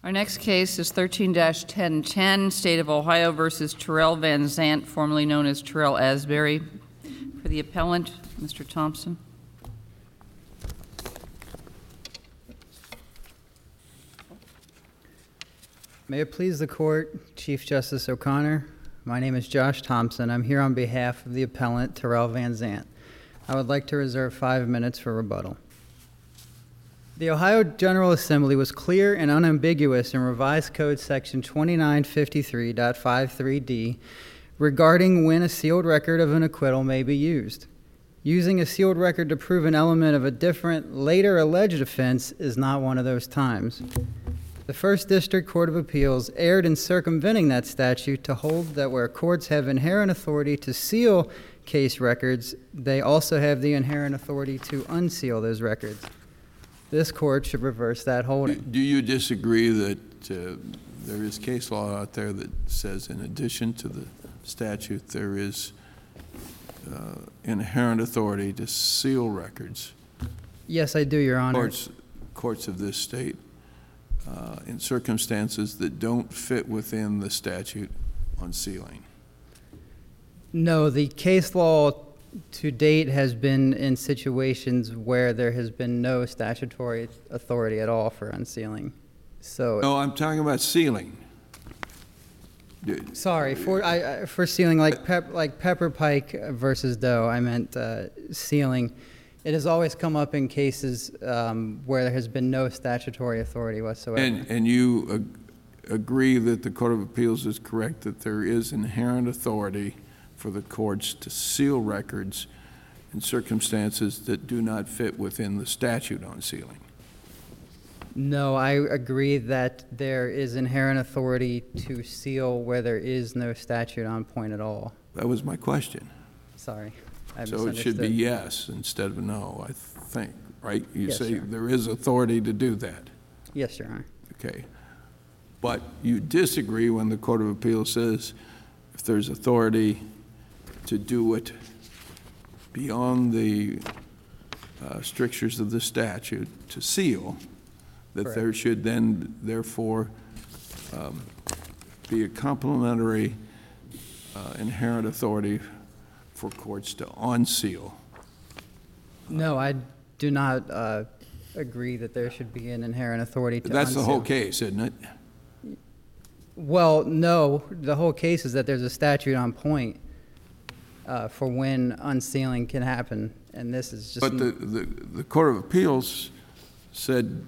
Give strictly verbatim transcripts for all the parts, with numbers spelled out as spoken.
Our next case is thirteen dash ten ten, State of Ohio versus Terrell Van Zant, formerly known as Terrell Asbury. For the appellant, Mister Thompson. May it please the Court, Chief Justice O'Connor. My name is Josh Thompson. I'm here on behalf of the appellant, Terrell Van Zant. I would like to reserve five minutes for rebuttal. The Ohio General Assembly was clear and unambiguous in Revised Code Section twenty-nine fifty-three point fifty-three D regarding when a sealed record of an acquittal may be used. Using a sealed record to prove an element of a different, later alleged offense is not one of those times. The First District Court of Appeals erred in circumventing that statute to hold that where courts have inherent authority to seal case records, they also have the inherent authority to unseal those records. This court should reverse that holding. Do you disagree that uh, there is case law out there that says in addition to the statute there is uh, inherent authority to seal records? Yes, I do, Your Honor. Courts, courts of this state uh, in circumstances that don't fit within the statute on sealing? No, the case law to date has been in situations where there has been no statutory authority at all for unsealing. So no, I'm talking about sealing. Sorry for I, I for sealing like pep like Pepper Pike versus Doe. I meant uh, sealing. It has always come up in cases um, where there has been no statutory authority whatsoever. And and you ag agree that the Court of Appeals is correct that there is inherent authority for the courts to seal records in circumstances that do not fit within the statute on sealing? No, I agree that there is inherent authority to seal where there is no statute on point at all. That was my question. Sorry, I So it should be yes instead of no, I think, right? You Yes, say sir. there is authority to do that. Yes, Your Honor. Okay. But you disagree when the Court of Appeals says if there's authority to do it beyond the uh, strictures of the statute to seal, that Correct. there should then therefore um, be a complementary uh, inherent authority for courts to unseal. No, I do not uh, agree that there should be an inherent authority to That's unseal. the whole case, isn't it? Well, no, the whole case is that there's a statute on point uh, for when unsealing can happen, and this is just... But the, the, the Court of Appeals said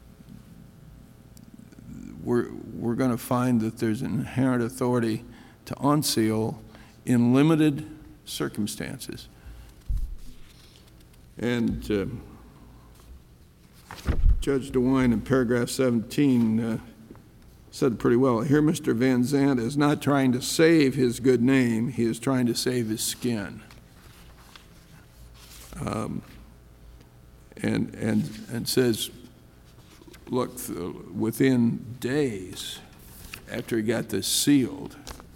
we're, we're going to find that there's an inherent authority to unseal in limited circumstances. And uh, Judge DeWine in paragraph seventeen uh, said pretty well. Here Mister Van Zant is not trying to save his good name, he is trying to save his skin. Um, and, and, and says, look, within days after he got this sealed,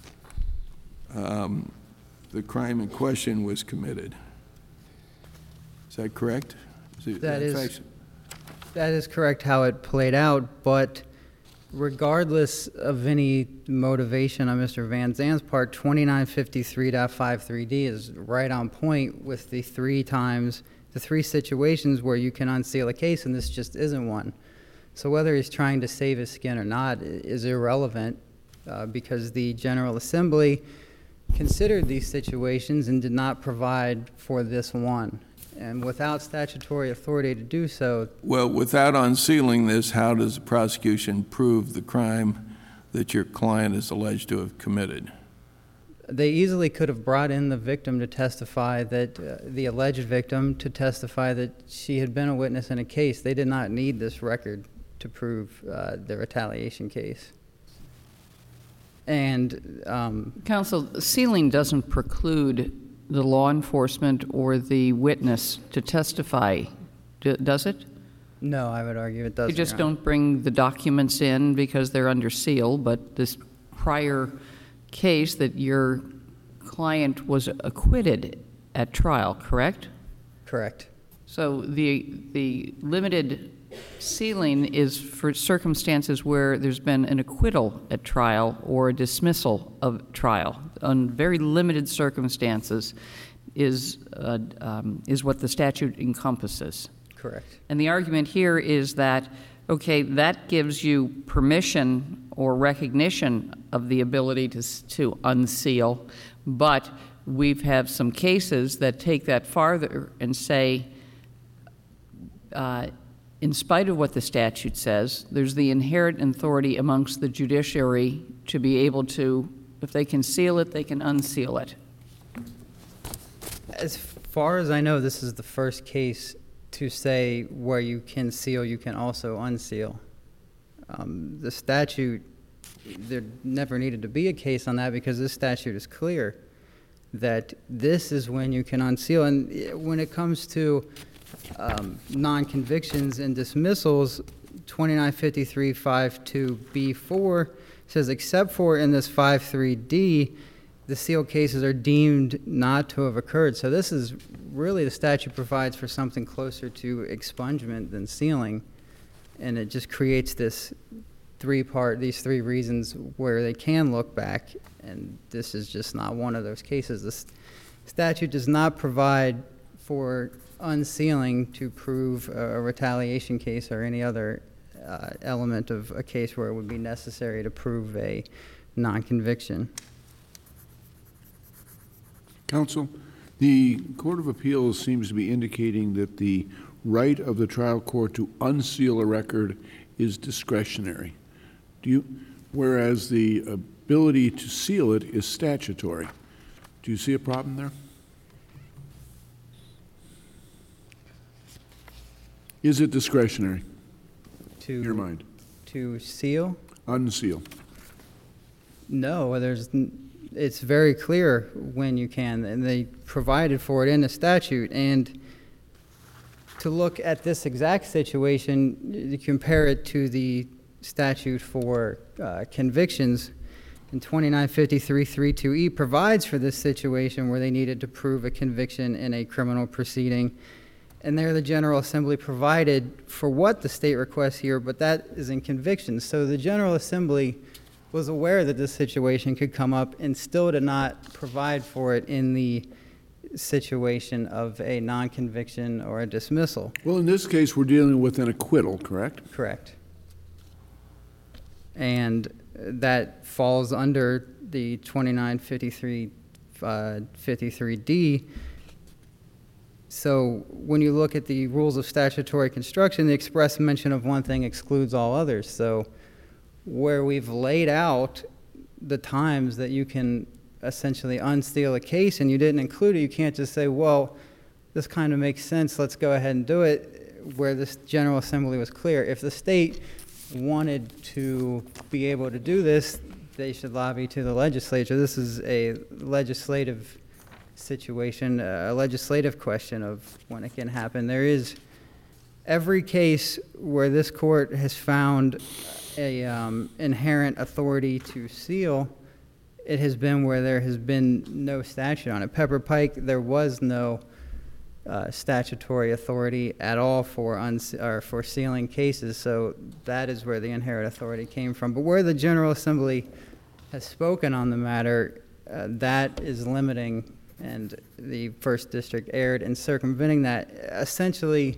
um, the crime in question was committed. Is that correct? Is it, That is, fact? that is correct how it played out, but regardless of any motivation on Mister Van Zant's part, twenty-nine fifty-three point fifty-three D is right on point with the three times, the three situations where you can unseal a case, and this just isn't one. So whether he's trying to save his skin or not is irrelevant uh, because the General Assembly considered these situations and did not provide for this one. And without statutory authority to do so... Well, without unsealing this, how does the prosecution prove the crime that your client is alleged to have committed? They easily could have brought in the victim to testify that, uh, the alleged victim to testify that she had been a witness in a case. They did not need this record to prove uh, the retaliation case. And... Um, Counsel, sealing doesn't preclude the law enforcement or the witness to testify, D does it? no, I would argue it doesn't. You just Your Honor. don't bring the documents in because they're under seal, but this prior case that your client was acquitted at trial, correct? Correct. So the, the limited sealing is for circumstances where there's been an acquittal at trial or a dismissal of trial. On very limited circumstances is, uh, um, is what the statute encompasses. Correct. And the argument here is that, okay, that gives you permission or recognition of the ability to, s- to unseal, but we've have some cases that take that farther and say, uh, in spite of what the statute says, there's the inherent authority amongst the judiciary to be able to, if they can seal it, they can unseal it. As far as I know, this is the first case to say where you can seal, you can also unseal. Um, the statute, there never needed to be a case on that because this statute is clear that this is when you can unseal. And when it comes to um, non-convictions and dismissals, twenty-nine fifty-three five two B four says, except for in this five three D, the sealed cases are deemed not to have occurred. So this is really, the statute provides for something closer to expungement than sealing. And it just creates this three-part, these three reasons where they can look back. And this is just not one of those cases. This statute does not provide for unsealing to prove a retaliation case or any other uh, element of a case where it would be necessary to prove a non-conviction. Counsel, the Court of Appeals seems to be indicating that the right of the trial court to unseal a record is discretionary. Do you, whereas the ability to seal it is statutory. Do you see a problem there? Is it discretionary, To, in your mind? to seal? Unseal. No, there's, n- it's very clear when you can, and they provided for it in the statute. And to look at this exact situation, you compare it to the statute for uh, convictions, and twenty-nine fifty-three thirty-two E provides for this situation where they needed to prove a conviction in a criminal proceeding. And there the General Assembly provided for what the state requests here, but that is in convictions. So the General Assembly was aware that this situation could come up and still did not provide for it in the situation of a non-conviction or a dismissal. Well, in this case, we're dealing with an acquittal, correct? Correct. And that falls under the twenty-nine fifty-three fifty-three D. So when you look at the rules of statutory construction, the express mention of one thing excludes all others. So where we've laid out the times that you can essentially unseal a case and you didn't include it, you can't just say, well, this kind of makes sense, let's go ahead and do it, where this General Assembly was clear. If the state wanted to be able to do this, they should lobby to the legislature. This is a legislative situation, a legislative question of when it can happen. There is every case where this court has found a um, inherent authority to seal, it has been where there has been no statute on it. Pepper Pike, there was no uh, statutory authority at all for uns- or for sealing cases, so that is where the inherent authority came from. But where the General Assembly has spoken on the matter, uh, that is limiting, and the First District erred in circumventing that, essentially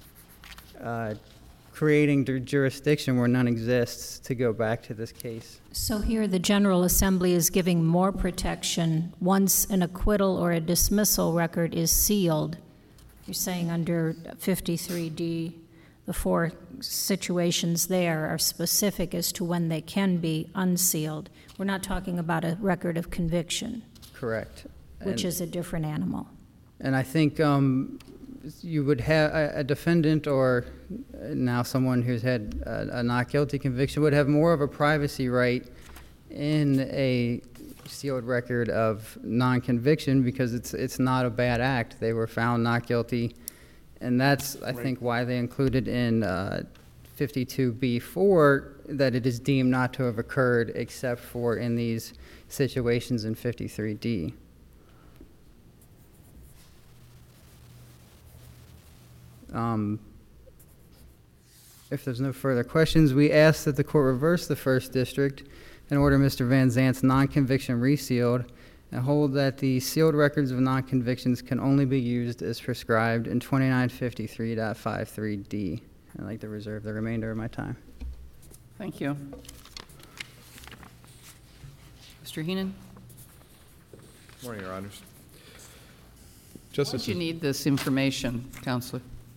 uh, creating the jurisdiction where none exists to go back to this case. So here, the General Assembly is giving more protection once an acquittal or a dismissal record is sealed. You're saying under fifty-three D, the four situations there are specific as to when they can be unsealed. We're not talking about a record of conviction, Correct. which And- is a different animal. And I think um, you would have a, a defendant or now someone who's had a, a not guilty conviction would have more of a privacy right in a sealed record of non-conviction because it's it's not a bad act. They were found not guilty, and that's I think why they included in uh, fifty-two B four that it is deemed not to have occurred except for in these situations in fifty-three D. Um, If there's no further questions, we ask that the court reverse the first district and order Mister Van Zant's non-conviction resealed and hold that the sealed records of non-convictions can only be used as prescribed in twenty-nine fifty-three point fifty-three D. I'd like to reserve the remainder of my time. Thank you. Mister Heenan? Morning, Your Honors. Why Justice, do you need this information, Counselor?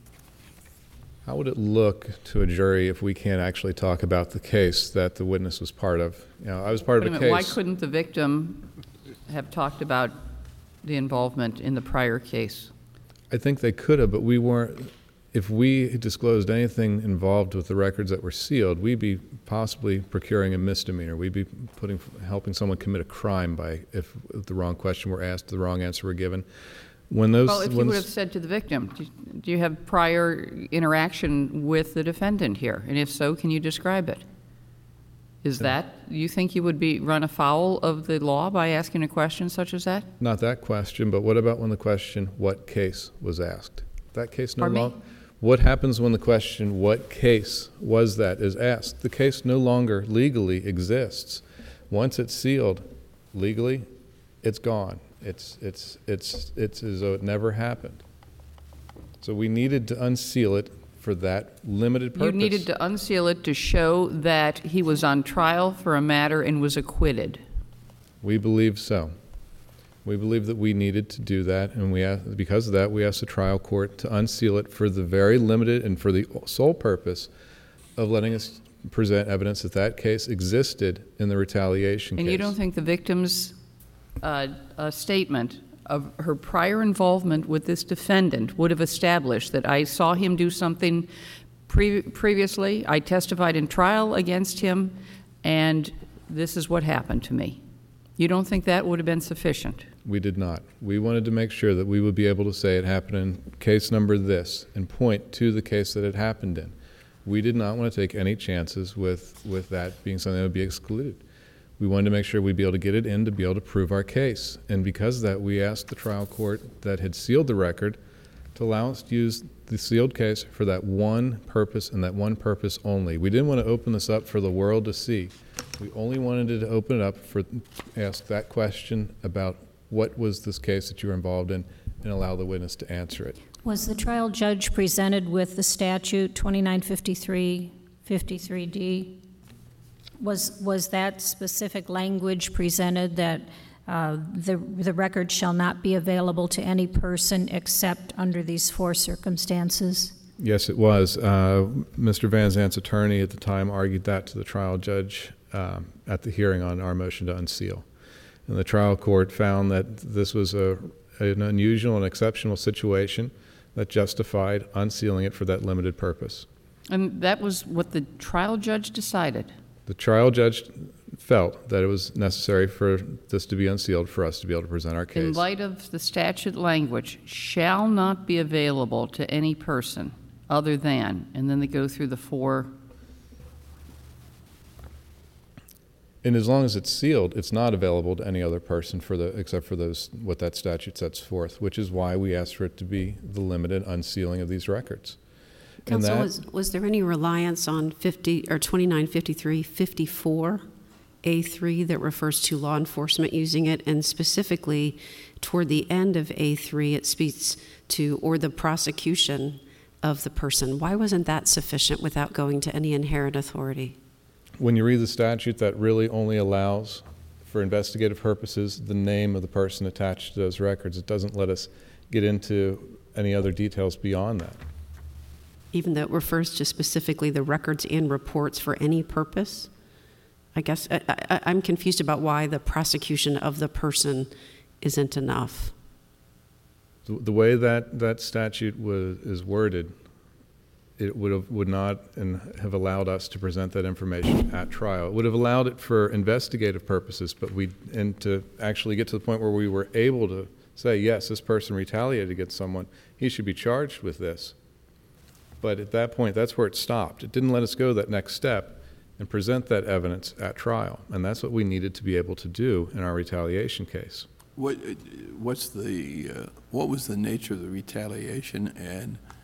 how would it look to a jury if we can't actually talk about the case that the witness was part of? You know, I was part Wait a of a minute, why case. couldn't the victim have talked about the involvement in the prior case? I think they could have, but we weren't. If we had disclosed anything involved with the records that were sealed, we'd be possibly procuring a misdemeanor. We'd be putting, helping someone commit a crime by if the wrong question were asked, the wrong answer were given. When those, Well, if you when would s- have said to the victim, do- do you have prior interaction with the defendant here? And if so, can you describe it? Is that, you think you would be run afoul of the law by asking a question such as that? not that question, but what about when the question, what case, was asked? That case no Pardon me? longer. What happens when the question, what case was that, is asked? The case no longer legally exists. Once it's sealed legally, it's gone. It's, it's, it's, it's as though it never happened. So we needed to unseal it for that limited purpose. You needed to unseal it to show that he was on trial for a matter and was acquitted. We believe so. We believe that we needed to do that, and we asked, because of that, we asked the trial court to unseal it for the very limited and for the sole purpose of letting us present evidence that that case existed in the retaliation And case. you don't think the victim's uh, uh, statement of her prior involvement with this defendant would have established that I saw him do something pre- previously, I testified in trial against him, and this is what happened to me? You don't think that would have been sufficient? We did not. We wanted to make sure that we would be able to say it happened in case number this and point to the case that it happened in. We did not want to take any chances with, with that being something that would be excluded. We wanted to make sure we'd be able to get it in to be able to prove our case. And because of that, we asked the trial court that had sealed the record to allow us to use the sealed case for that one purpose and that one purpose only. We didn't want to open this up for the world to see. We only wanted to open it up for, ask that question about what was this case that you were involved in and allow the witness to answer it. Was the trial judge presented with the statute twenty-nine fifty-three fifty-three D? Was, was that specific language presented that uh, the, the record shall not be available to any person except under these four circumstances? Yes, it was. Uh, Mister Van Zant's attorney at the time argued that to the trial judge um, at the hearing on our motion to unseal. And the trial court found that this was a, an unusual and exceptional situation that justified unsealing it for that limited purpose. And that was what the trial judge decided? The trial judge felt that it was necessary for this to be unsealed for us to be able to present our case. In light of the statute language, shall not be available to any person other than, and then they go through the four. And as long as it's sealed, it's not available to any other person for the, except for those, what that statute sets forth, which is why we asked for it to be the limited unsealing of these records. And Counsel, that- was, was there any reliance on fifty, or twenty-nine fifty-three fifty-four A three that refers to law enforcement using it, and specifically toward the end of A three, it speaks to, or the prosecution of the person? Why wasn't that sufficient without going to any inherent authority? When you read the statute, that really only allows, for investigative purposes, the name of the person attached to those records. It doesn't let us get into any other details beyond that. Even though it refers to specifically the records and reports for any purpose? I guess I, I, I'm confused about why the prosecution of the person isn't enough. The, the way that that statute was, is worded, it would have, would not and have allowed us to present that information at trial. It would have allowed it for investigative purposes, but we, and to actually get to the point where we were able to say, yes, this person retaliated against someone, he should be charged with this. But at that point, that's where it stopped. It didn't let us go that next step and present that evidence at trial. And that's what we needed to be able to do in our retaliation case. What, what's the, uh, what was the nature of the retaliation, and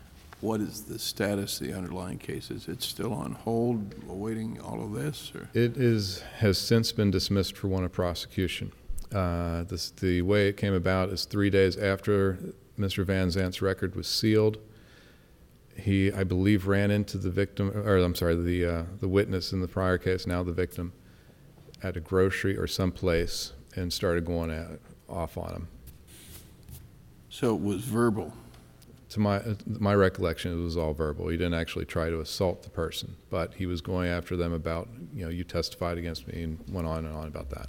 what is the status of the underlying case? Is it still on hold, awaiting all of this? Or? It is, has since been dismissed for want of prosecution. Uh, this, the way it came about is three days after Mister Van Zant's record was sealed, he, I believe, ran into the victim, or I'm sorry, the, uh, the witness in the prior case, now the victim, at a grocery or someplace and started going at, off on him. So it was verbal? To my, my recollection, it was all verbal. He didn't actually try to assault the person, but he was going after them about, you know, you testified against me, and went on and on about that.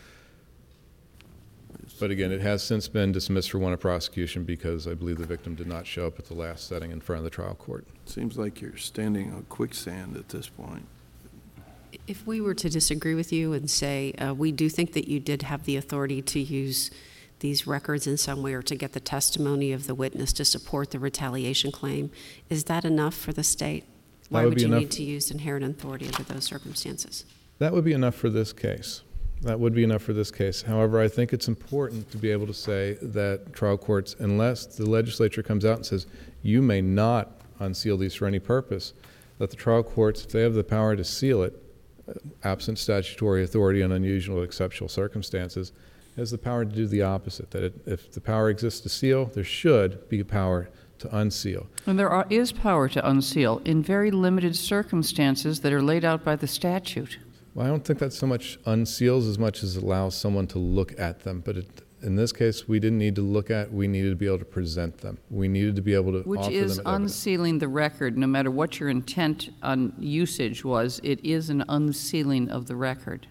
But again, it has since been dismissed for want of prosecution because I believe the victim did not show up at the last setting in front of the trial court. Seems like you're standing on quicksand at this point. If we were to disagree with you and say, uh, we do think that you did have the authority to use these records in some way or to get the testimony of the witness to support the retaliation claim, is that enough for the state? Why would would be you enough- need to use inherent authority under those circumstances? That would be enough for this case. That would be enough for this case. However, I think it's important to be able to say that trial courts, unless the legislature comes out and says, you may not unseal these for any purpose, that the trial courts, if they have the power to seal it, uh, absent statutory authority and unusual exceptional circumstances, has the power to do the opposite, that it, if the power exists to seal, there should be power to unseal. And there are, is power to unseal in very limited circumstances that are laid out by the statute. Well, I don't think that so much unseals as much as allows someone to look at them. But it, in this case, we didn't need to look at, we needed to be able to present them. We needed to be able to Which offer is them evidence. unsealing the record, no matter what your intent on usage was, it is an unsealing of the record.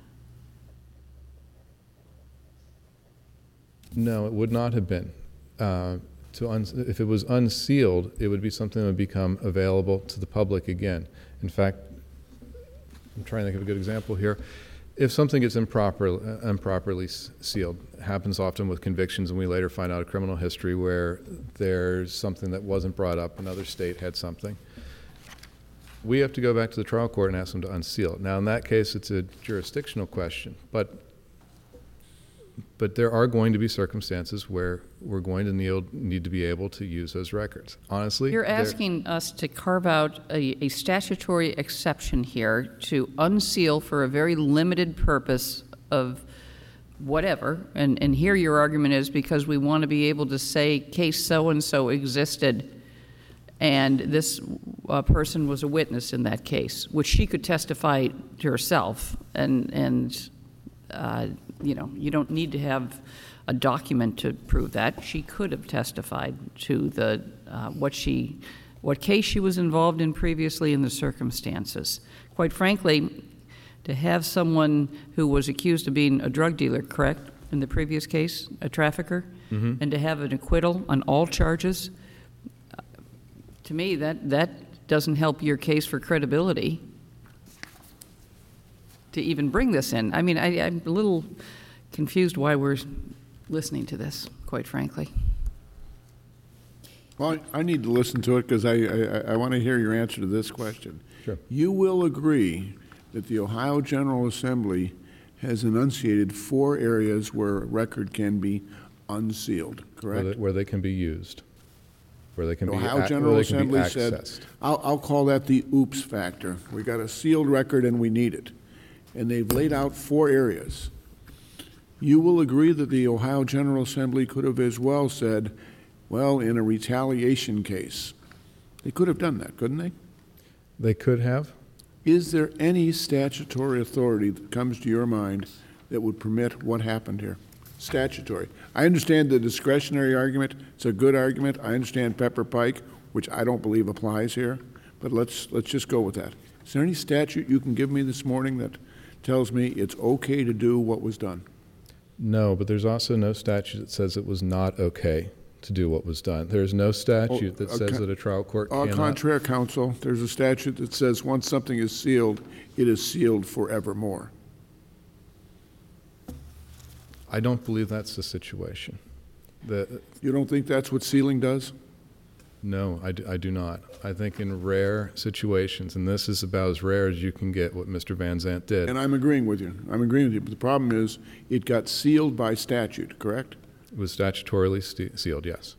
No, it would not have been. Uh, to un- if it was unsealed, it would be something that would become available to the public again. In fact, I'm trying to think of a good example here. If something gets improper, uh, improperly s- sealed, it happens often with convictions, and we later find out a criminal history where there's something that wasn't brought up, another state had something. We have to go back to the trial court and ask them to unseal it. Now, in that case, it's a jurisdictional question, but But there are going to be circumstances where we're going to need, need to be able to use those records. Honestly, You're they're- asking us to carve out a, a statutory exception here to unseal for a very limited purpose of whatever, and, and here your argument is because we want to be able to say case so-and-so existed and this uh, person was a witness in that case, which she could testify to herself, and, and uh, you know, you don't need to have a document to prove that. She could have testified to the uh, what she, what case she was involved in previously and the circumstances. Quite frankly, to have someone who was accused of being a drug dealer, correct, in the previous case, a trafficker, mm-hmm. and to have an acquittal on all charges, uh, to me, that, that doesn't help your case for credibility to even bring this in. I mean, I, I'm a little confused why we're listening to this, quite frankly. Well, I I need to listen to it because I, I, I want to hear your answer to this question. Sure. You will agree that the Ohio General Assembly has enunciated four areas where a record can be unsealed, where correct? they, where they can be used, where they can The be, Ohio ac- General where they can be Assembly said, accessed. I'll, I'll call that the oops factor. We got a sealed record and we need it. And they've laid out four areas. You will agree that the Ohio General Assembly could have as well said, well, in a retaliation case. They could have done that, couldn't they? They could have. Is there any statutory authority that comes to your mind that would permit what happened here? Statutory. I understand the discretionary argument. It's a good argument. I understand Pepper Pike, which I don't believe applies here, but let's, let's just go with that. Is there any statute you can give me this morning that tells me it's okay to do what was done? No, but there's also no statute that says it was not okay to do what was done. There's no statute that Oh, says okay. that a trial court Au cannot. contraire, counsel, there's a statute that says once something is sealed, it is sealed forevermore. I don't believe that's the situation. The, You don't think that's what sealing does? no, I do, I do not. I think in rare situations, and this is about as rare as you can get what Mister Van Zant did. And I'm agreeing with you. I'm agreeing with you. But the problem is, it got sealed by statute, correct? It was statutorily ste- sealed, yes.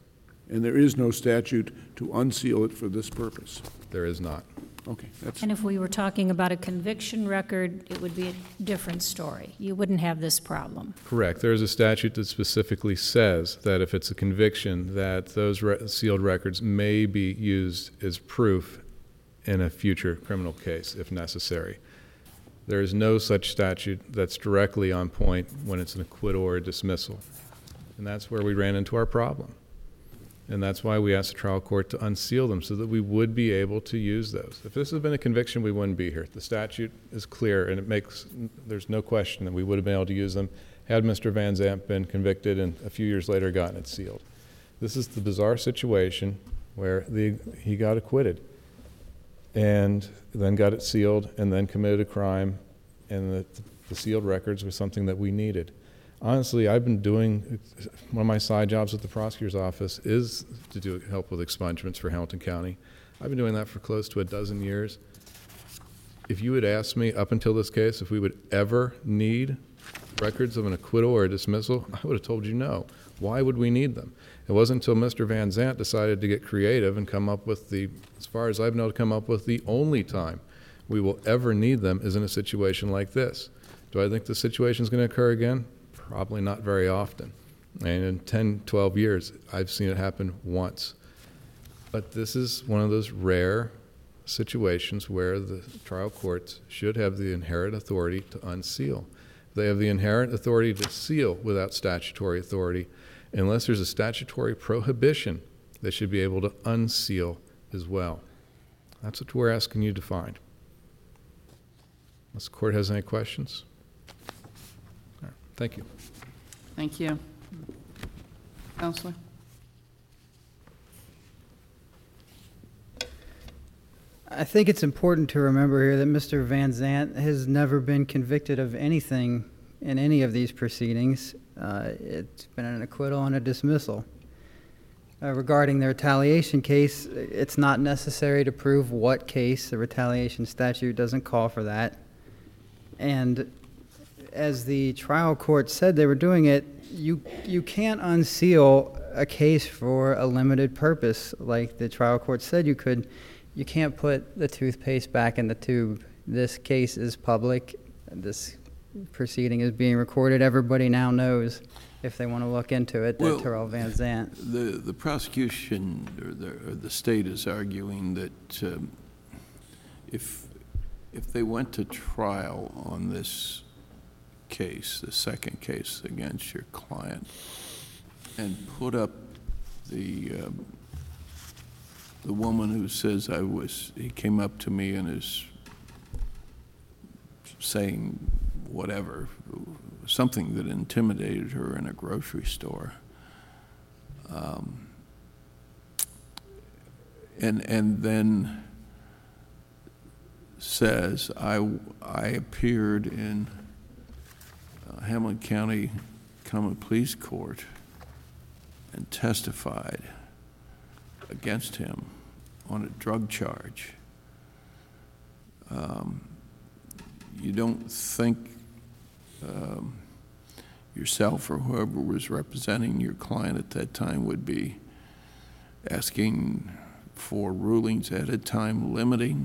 and there is no statute to unseal it for this purpose. There is not. Okay, that's, And if we were talking about a conviction record, it would be a different story. You wouldn't have this problem. Correct. There is a statute that specifically says that if it's a conviction, that those re- sealed records may be used as proof in a future criminal case if necessary. There is no such statute that's directly on point when it's an acquittal or a dismissal. And that's where we ran into our problem. And that's why we asked the trial court to unseal them, so that we would be able to use those. If this had been a conviction, we wouldn't be here. The statute is clear, and it makes, there's no question that we would have been able to use them had Mister Van Zandt been convicted and a few years later gotten it sealed. This is the bizarre situation where the, he got acquitted and then got it sealed and then committed a crime, and the, the sealed records was something that we needed. Honestly, I've been doing, one of my side jobs at the prosecutor's office is to do help with expungements for Hamilton County. I've been doing that for close to a dozen years. If you had asked me up until this case if we would ever need records of an acquittal or a dismissal, I would have told you no. Why would we need them? It wasn't until Mister Van Zandt decided to get creative and come up with the, as far as I've known, to come up with the only time we will ever need them is in a situation like this. Do I think the situation is going to occur again? Probably not very often. And in ten, twelve years, I've seen it happen once. But this is one of those rare situations where the trial courts should have the inherent authority to unseal. They have the inherent authority to seal without statutory authority. Unless there's a statutory prohibition, they should be able to unseal as well. That's what we're asking you to find. Unless the court has any questions. All right. Thank you. Thank you. Counselor? I think it's important to remember here that Mister Van Zandt has never been convicted of anything in any of these proceedings. Uh, it's been an acquittal and a dismissal. Uh, regarding the retaliation case, it's not necessary to prove what case. The retaliation statute doesn't call for that. And as the trial court said they were doing it, you you can't unseal a case for a limited purpose. Like the trial court said you could. You can't put the toothpaste back in the tube. This case is public. This proceeding is being recorded. Everybody now knows, if they want to look into it, that Well, Terrell Van Zandt. The, the prosecution or the, or the state is arguing that um, if, if they went to trial on this case, the second case against your client, and put up the um, the woman who says I was, he came up to me and is saying whatever, something that intimidated her in a grocery store. Um, and and then says, I, I appeared in uh, Hamilton County Common Pleas Court and testified against him on a drug charge. Um, you don't think um, yourself or whoever was representing your client at that time would be asking for rulings at a time limiting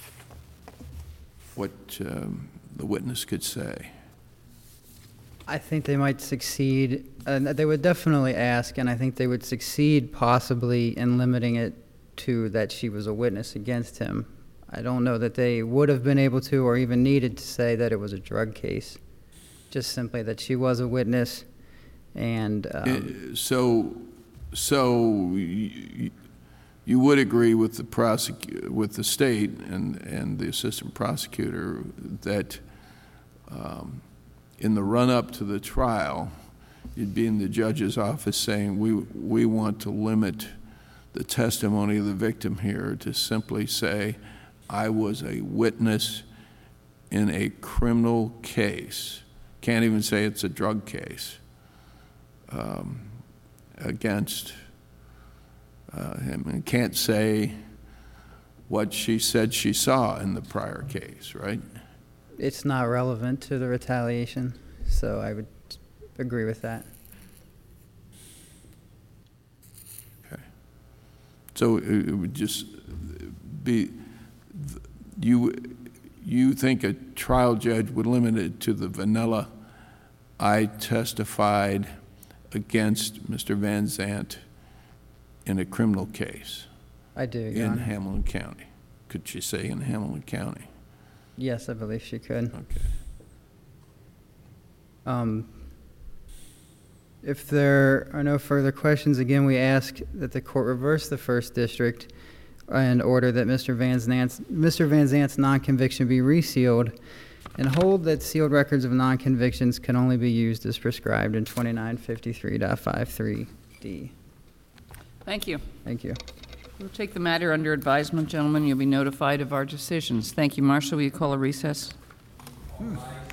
what um, the witness could say? I think they might succeed, and they would definitely ask, and I think they would succeed possibly in limiting it to that she was a witness against him. I don't know that they would have been able to or even needed to say that it was a drug case, just simply that she was a witness. And um, Uh, so, so you, you would agree with the prosecu- with the state and, and the assistant prosecutor that um, in the run-up to the trial, you'd be in the judge's office saying, we, we want to limit the testimony of the victim here to simply say, I was a witness in a criminal case. Can't even say it's a drug case um, against uh, him. And can't say what she said she saw in the prior case, right? it's not relevant to the retaliation, so I would agree with that. Okay. So it it would just be, you, you think a trial judge would limit it to the vanilla, I testified against Mister Van Zant in a criminal case I do, Your in Honor. Hamilton County? Could she say in Hamilton County? Yes, I believe she could. Okay. Um, If there are no further questions, again, we ask that the court reverse the first district and order that Mister Van Zant's, Mister Van Zant's non-conviction be resealed and hold that sealed records of non-convictions can only be used as prescribed in twenty-nine fifty-three point fifty-three D. Thank you. Thank you. We'll take the matter under advisement, gentlemen. You'll be notified of our decisions. Thank you. Marshall, will you call a recess? Hmm.